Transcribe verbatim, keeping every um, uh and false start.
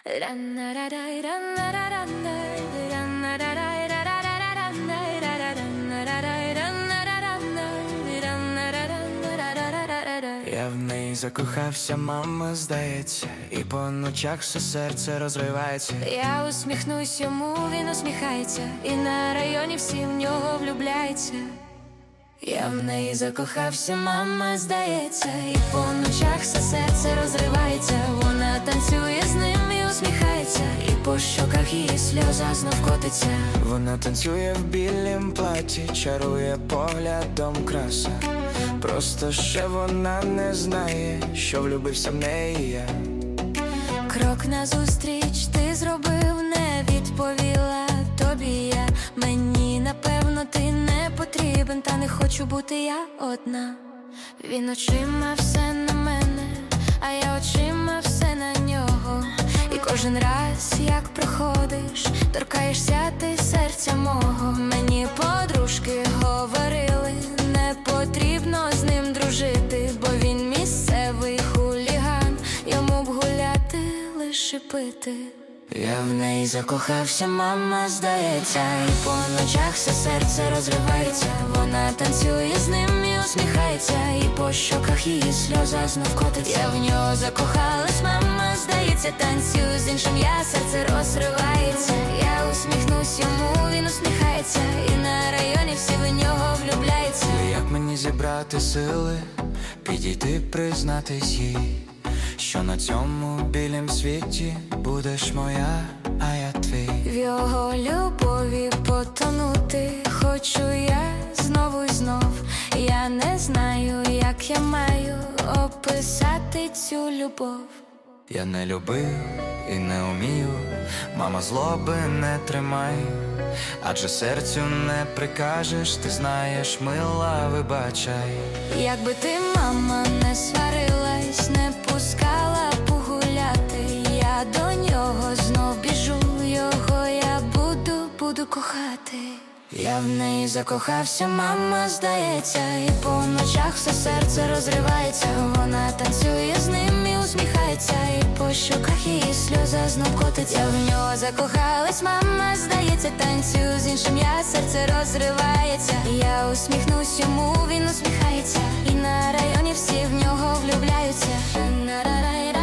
Я в неї закохався, мама, здається, і по ночах все серце розривається. Я усміхнусь йому, він усміхається, і на районі всі в нього влюбляються. Я в неї закохався, мама, здається, і по ночах все серце розривається. Вона танцює з ним і усміхається, і по щоках її сльоза знов котиться. Вона танцює в білім платі, чарує поглядом краса. Просто ще вона не знає, що влюбився в неї я. Крок назустріч ти зробив, не відповіла тобі я. Мені напевно ти не потрібен, та не хочу бути я одна. Він очима все на мене, а я очима все на нього. І кожен раз, як проходиш, торкаєшся ти серця мого. Мені подружки говорили, не потрібно з ним дружити, бо він місцевий хуліган, йому б гуляти, лише пити. Я в неї закохався, мама, здається, і по ночах все серце розривається. Вона танцює з ним і усміхається, і по щоках її сльоза знов котиться. Я в нього закохалась, мама, здається, танцюю з іншим, я, серце розривається. Я усміхнусь йому, він усміхається, і на районі всі в нього влюбляються. Як мені зібрати сили, підійти, признатись їй, що на цьому білім світі будеш моя, а я твій. В його любові потонути хочу я знову і знов. Я не знаю, як я маю описати цю любов. Я не любив і не умію, мама, злоби не тримай, адже серцю не прикажеш, ти знаєш, мила, вибачай. Якби ти, мама, не сварилась, не пускала погуляти, я до нього знов біжу, його я буду, буду кохати. Я в неї закохався, мама, здається, і по ночах все серце розривається. Вона танцює з ним і усміхається, і по щоках її сльоза знов котиться. Я в нього закохалась, мама, здається, танцюю з іншим, я, серце розривається. Я усміхнусь йому, він усміхається, і на районі всі в нього влюбляються.